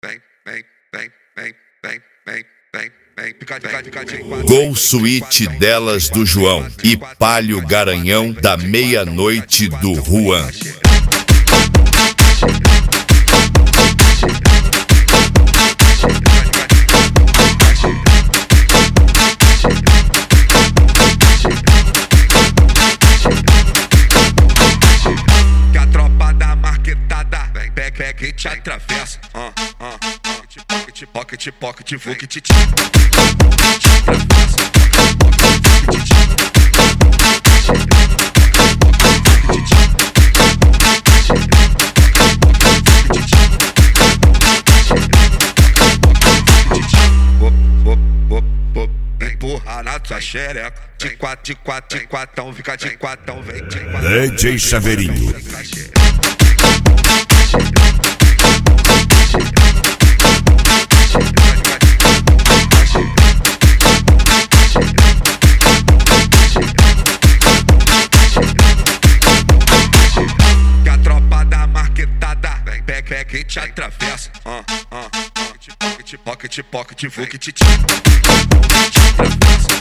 Gol Suíte delas do João e Palio Garanhão da meia-noite do Juan. Que a tropa da marquetada pega e te atravessa. Pocket, vou que te empurra na tua xereca. De quatro, fica de quatro, vem de quatro. DJ Chaveirinho. Que a tropa da marquetada pega e te atravessa. Pocket, vou que te atravessa.